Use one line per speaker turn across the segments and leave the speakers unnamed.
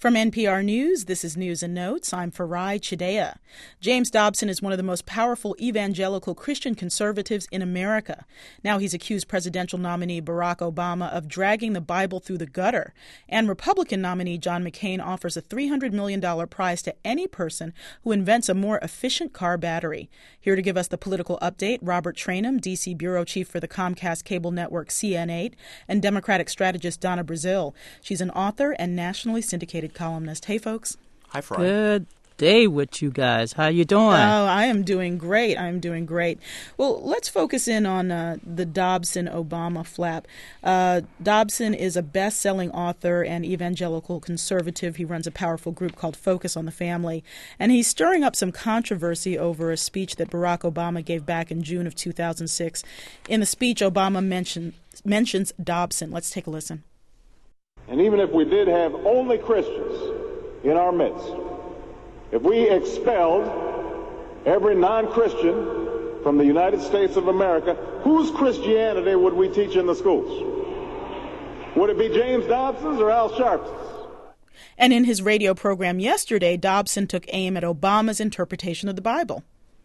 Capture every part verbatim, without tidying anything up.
From N P R News, this is News and Notes. I'm Farai Chideya. James Dobson is one of the most powerful evangelical Christian conservatives in America. Now he's accused presidential nominee Barack Obama of dragging the Bible through the gutter. And Republican nominee John McCain offers a three hundred million dollars prize to any person who invents a more efficient car battery. Here to give us the political update, Robert Trainum, D C bureau chief for the Comcast cable network C N eight, and Democratic strategist Donna Brazile. She's an author and nationally syndicated columnist. Hey, folks.
Hi, Fry.
Good day with you guys. How you doing?
Oh, I am doing great. I'm doing great. Well, let's focus in on uh, the Dobson-Obama flap. Uh, Dobson is a best-selling author and evangelical conservative. He runs a powerful group called Focus on the Family, and he's stirring up some controversy over a speech that Barack Obama gave back in June of two thousand six. In the speech, Obama mentioned, mentions Dobson. Let's take a listen.
And even if we did have only Christians in our midst, if we expelled every non-Christian from the United States of America, whose Christianity would we teach in the schools? Would it be James Dobson's or Al Sharpton's?
And in his radio program yesterday, Dobson took aim at Obama's interpretation of the Bible.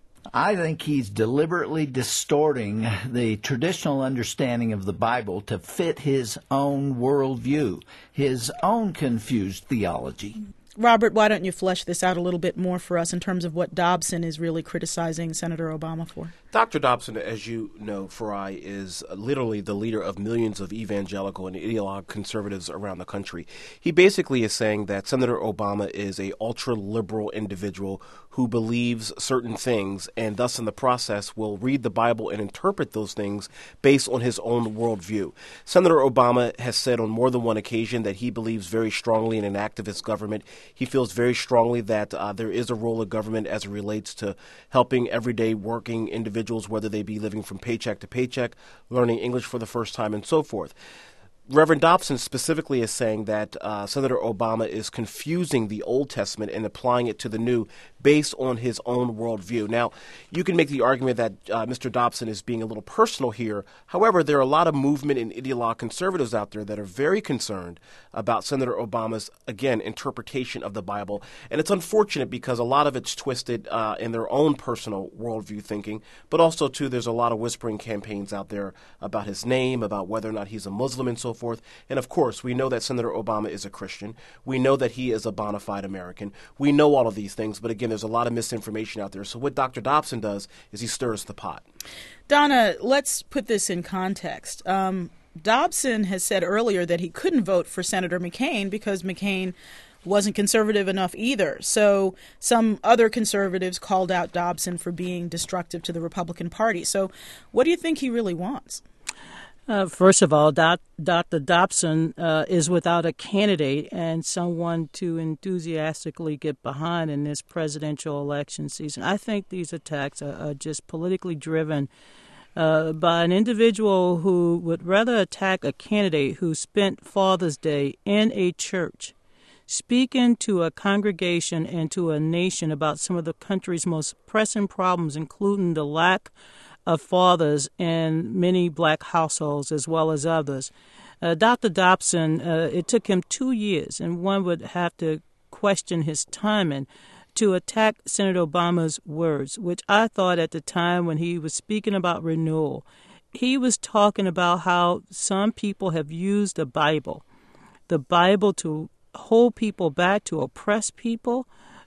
I think he's deliberately distorting the traditional understanding of the Bible to fit his own worldview, his own confused theology.
Robert, why don't you flesh this out a little bit more for us in terms of what Dobson is really criticizing Senator Obama for?
Doctor Dobson, as you know, Farai, is literally the leader of millions of evangelical and ideologue conservatives around the country. He basically is saying that Senator Obama is a ultra-liberal individual who believes certain things and thus in the process will read the Bible and interpret those things based on his own worldview. Senator Obama has said on more than one occasion that he believes very strongly in an activist government. He feels very strongly that uh, there is a role of government as it relates to helping everyday working individuals, whether they be living from paycheck to paycheck, learning English for the first time, and so forth. Reverend Dobson specifically is saying that uh, Senator Obama is confusing the Old Testament and applying it to the New based on his own worldview. Now, you can make the argument that uh, Mister Dobson is being a little personal here. However, there are a lot of movement and ideologue conservatives out there that are very concerned about Senator Obama's, again, interpretation of the Bible. And it's unfortunate because a lot of it's twisted uh, in their own personal worldview thinking, but also, too, there's a lot of whispering campaigns out there about his name, about whether or not he's a Muslim and so forth. And, of course, we know that Senator Obama is a Christian. We know that he is a bona fide American. We know all of these things, but, again, there's a lot of misinformation out there. So what Doctor Dobson does is he stirs the pot.
Donna, let's put this in context. Um, Dobson has said earlier that he couldn't vote for Senator McCain because McCain wasn't conservative enough either. So some other conservatives called out Dobson for being destructive to the Republican Party. So what do you think he really wants?
Uh, first of all, Doc, Doctor Dobson uh, is without a candidate and someone to enthusiastically get behind in this presidential election season. I think these attacks are, are just politically driven uh, by an individual who would rather attack a candidate who spent Father's Day in a church speaking to a congregation and to a nation about some of the country's most pressing problems, including the lack of fathers in many black households as well as others. Uh, Doctor Dobson, uh, it took him two years, and one would have to question his timing, to attack Senator Obama's words, which I thought at the time when he was speaking about renewal, he was talking about how some people have used the Bible, the Bible to hold people back, to oppress people,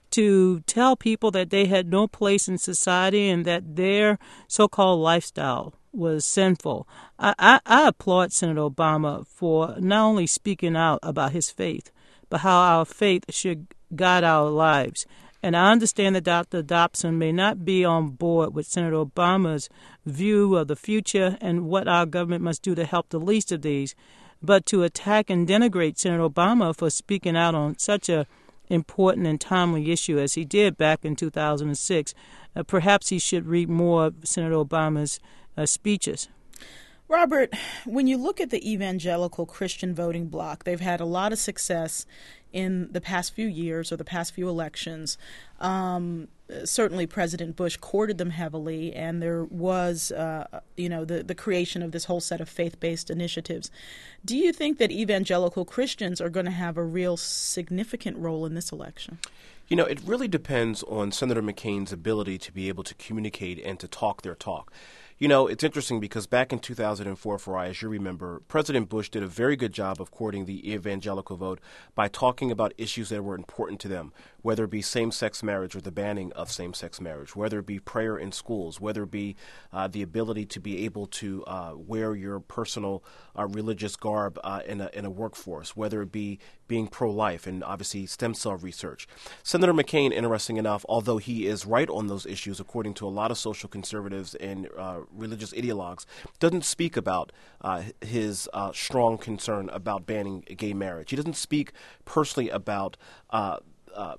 to tell people that they had no place in society and that their so-called lifestyle was sinful. I, I, I applaud Senator Obama for not only speaking out about his faith, but how our faith should guide our lives. And I understand that Doctor Dobson may not be on board with Senator Obama's view of the future and what our government must do to help the least of these, but to attack and denigrate Senator Obama for speaking out on such a important and timely issue as he did back in two thousand six. Uh, perhaps he should read more of Senator Obama's uh, speeches.
Robert, when you look at the evangelical Christian voting bloc, they've had a lot of success in the past few years or the past few elections. Um, certainly President Bush courted them heavily, and there was, uh, you know, the, the creation of this whole set of faith-based initiatives. Do you think that evangelical Christians are going to have a real significant role in this election?
You know, it really depends on Senator McCain's ability to be able to communicate and to talk their talk. You know, it's interesting because back in two thousand four, Farai, as you remember, President Bush did a very good job of courting the evangelical vote by talking about issues that were important to them, whether it be same-sex marriage or the banning of same-sex marriage, whether it be prayer in schools, whether it be uh, the ability to be able to uh, wear your personal uh, religious garb uh, in, a, in a workforce, whether it be being pro-life and obviously stem cell research. Senator McCain, interesting enough, although he is right on those issues, according to a lot of social conservatives and uh, religious ideologues, doesn't speak about uh, his uh, strong concern about banning gay marriage. He doesn't speak personally about uh, uh,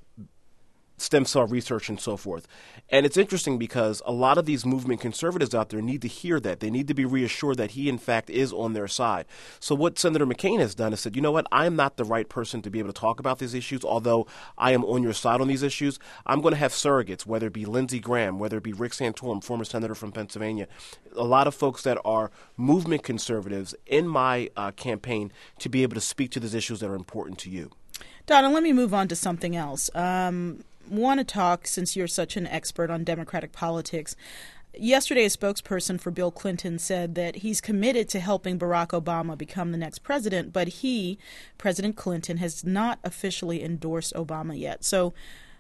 stem cell research and so forth. And it's interesting because a lot of these movement conservatives out there need to hear that. They need to be reassured that he, in fact, is on their side. So what Senator McCain has done is said, you know what, I'm not the right person to be able to talk about these issues, although I am on your side on these issues. I'm going to have surrogates, whether it be Lindsey Graham, whether it be Rick Santorum, former senator from Pennsylvania, a lot of folks that are movement conservatives in my uh, campaign to be able to speak to these issues that are important to you.
Donna, let me move on to something else. Um, want to talk, since you're such an expert on Democratic politics. Yesterday, a spokesperson for Bill Clinton said that he's committed to helping Barack Obama become the next president, but he, President Clinton, has not officially endorsed Obama yet. So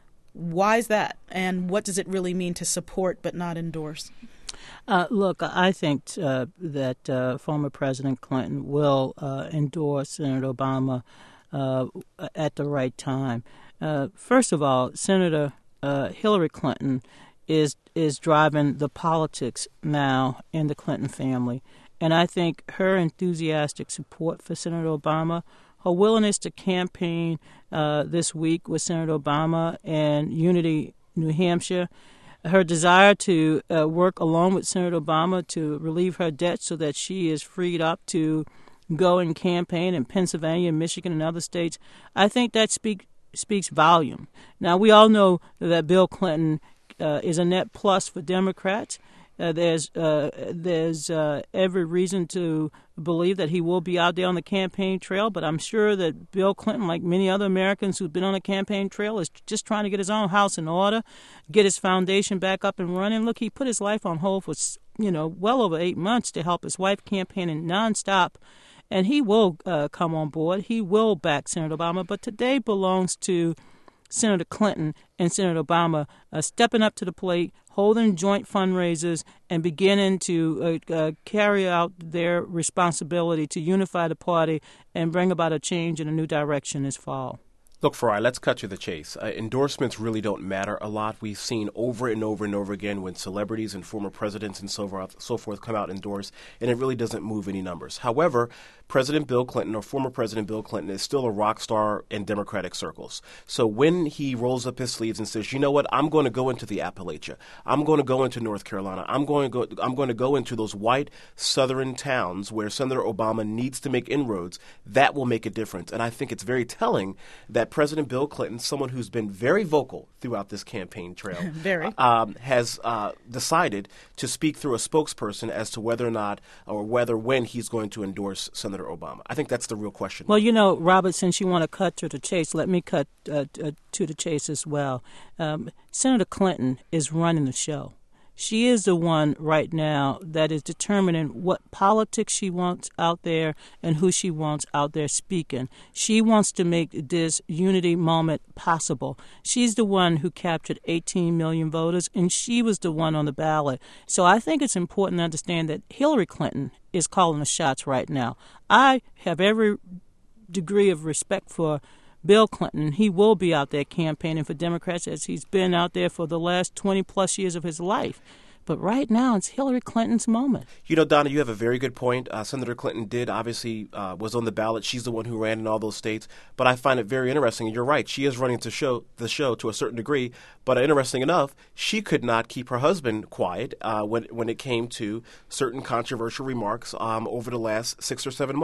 why is that? And what does it really mean to support but not endorse?
Uh, look, I think uh, that uh, former President Clinton will uh, endorse Senator Obama uh, at the right time. Uh, first of all, Senator uh, Hillary Clinton is is driving the politics now in the Clinton family. And I think her enthusiastic support for Senator Obama, her willingness to campaign uh, this week with Senator Obama in Unity, New Hampshire, her desire to uh, work along with Senator Obama to relieve her debt so that she is freed up to go and campaign in Pennsylvania, Michigan, and other states, I think that speaks speaks volume. Now, we all know that Bill Clinton uh, is a net plus for Democrats. Uh, there's uh, there's uh, every reason to believe that he will be out there on the campaign trail, but I'm sure that Bill Clinton, like many other Americans who've been on the campaign trail, is just trying to get his own house in order, get his foundation back up and running. Look, he put his life on hold for, you know, well over eight months to help his wife campaigning nonstop. And he will uh, come on board. He will back Senator Obama. But today belongs to Senator Clinton and Senator Obama uh, stepping up to the plate, holding joint fundraisers, and beginning to uh, uh, carry out their responsibility to unify the party and bring about a change in a new direction this fall.
Look, Farai, let's cut to the chase. Uh, endorsements really don't matter a lot. We've seen over and over and over again when celebrities and former presidents and so forth, so forth come out and endorse, and it really doesn't move any numbers. However, President Bill Clinton, or former President Bill Clinton, is still a rock star in Democratic circles. So when he rolls up his sleeves and says, you know what, I'm going to go into the Appalachia, I'm going to go into North Carolina, I'm going to go, I'm going to go into those white southern towns where Senator Obama needs to make inroads, that will make a difference. And I think it's very telling that President Bill Clinton, someone who's been very vocal throughout this campaign trail,
very.
Um, has uh, decided to speak through a spokesperson as to whether or not, or whether when he's going to endorse Senator Obama. I think that's the real question.
Well, you know, Robert, since you want to cut to the chase, let me cut uh, uh, to the chase as well. Um, Senator Clinton is running the show. She is the one right now that is determining what politics she wants out there and who she wants out there speaking. She wants to make this unity moment possible. She's the one who captured eighteen million voters, and she was the one on the ballot. So I think it's important to understand that Hillary Clinton is calling the shots right now. I have every degree of respect for Bill Clinton. He will be out there campaigning for Democrats as he's been out there for the last twenty plus years of his life. But right now, it's Hillary Clinton's moment.
You know, Donna, you have a very good point. Uh, Senator Clinton did, obviously, uh, was on the ballot. She's the one who ran in all those states. But I find it very interesting, and you're right, she is running to show the show to a certain degree. But interesting enough, she could not keep her husband quiet uh, when when it came to certain controversial remarks um, over the last six or seven months.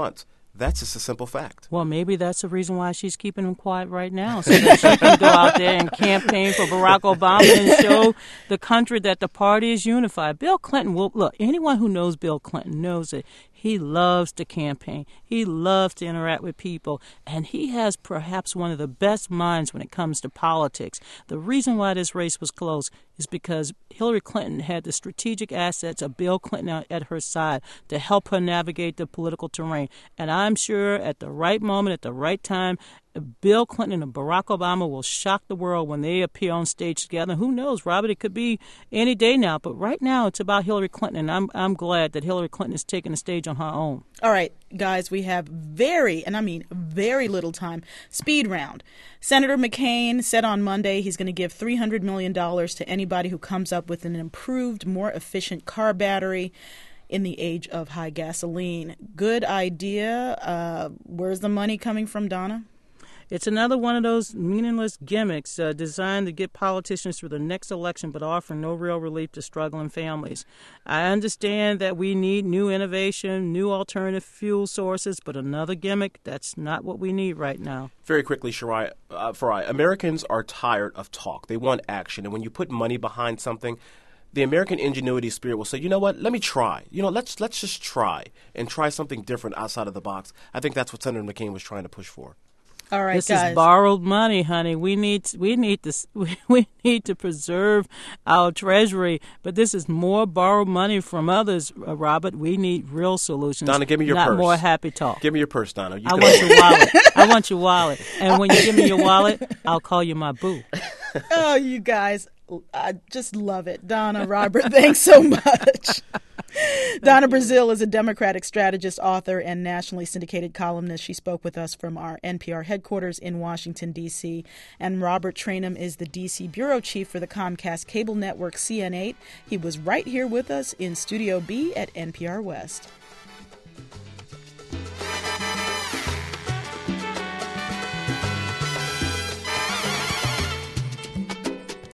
That's just a simple fact.
Well, maybe that's the reason why she's keeping him quiet right now, so that she can go out there and campaign for Barack Obama and show the country that the party is unified. Bill Clinton will, look, anyone who knows Bill Clinton knows it. He loves to campaign. He loves to interact with people. And he has perhaps one of the best minds when it comes to politics. The reason why this race was close is because Hillary Clinton had the strategic assets of Bill Clinton at her side to help her navigate the political terrain. And I'm sure at the right moment, at the right time, Bill Clinton and Barack Obama will shock the world when they appear on stage together. Who knows, Robert? It could be any day now. But right now, it's about Hillary Clinton, and I'm I'm glad that Hillary Clinton is taking the stage on her own.
All right, guys, we have very, and I mean very little time. Speed round. Senator McCain said on Monday he's going to give three hundred million dollars to anybody who comes up with an improved, more efficient car battery in the age of high gasoline. Good idea. Uh, where's the money coming from, Donna?
It's another one of those meaningless gimmicks uh, designed to get politicians through the next election but offer no real relief to struggling families. I understand that we need new innovation, new alternative fuel sources, but another gimmick, that's not what we need right now.
Very quickly, Farai, uh, Farai, Americans are tired of talk. They want action. And when you put money behind something, the American ingenuity spirit will say, you know what, let me try. You know, let's let's just try and try something different outside of the box. I think that's what Senator McCain was trying to push for.
All right,
this
guys.
is borrowed money, honey. We need we need to we need to preserve our treasury, but this is more borrowed money from others, uh, Robert. We need real solutions.
Donna, give me your
not
purse.
more happy talk.
Give me your purse, Donna. You
I want your wallet. I want your wallet. And when you give me your wallet, I'll call you my boo.
Oh, you guys, I just love it. Donna, Robert, thanks so much. Donna Brazile is a Democratic strategist, author, and nationally syndicated columnist. She spoke with us from our N P R headquarters in Washington, D C And Robert Trainum is the D C bureau chief for the Comcast cable network C N eight. He was right here with us in Studio B at N P R West.